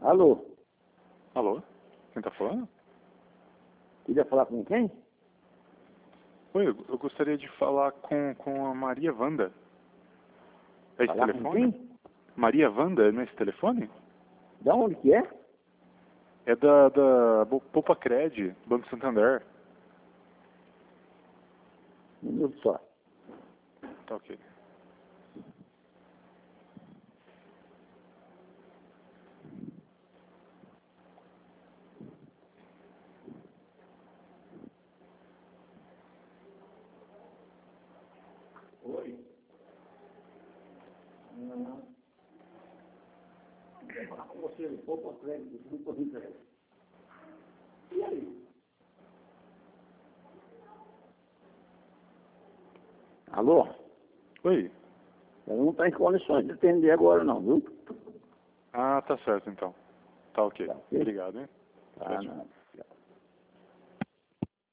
Alô? Alô? Quem tá falando? Queria falar com quem? Oi, eu gostaria de falar com a Maria Wanda. É esse Falar com telefone? quem? Maria Wanda, é nesse telefone? Da onde que é? É da Poupa Cred, Banco Santander. Um minuto só. Tá ok. Oi. Quero falar com você, pouco crédito, muito rico. E aí? Alô? Oi. Eu não estou em condições de atender agora não, viu? Ah, tá certo então. Tá ok. Tá ok? Obrigado, hein? Tá, Tchau, tchau. não.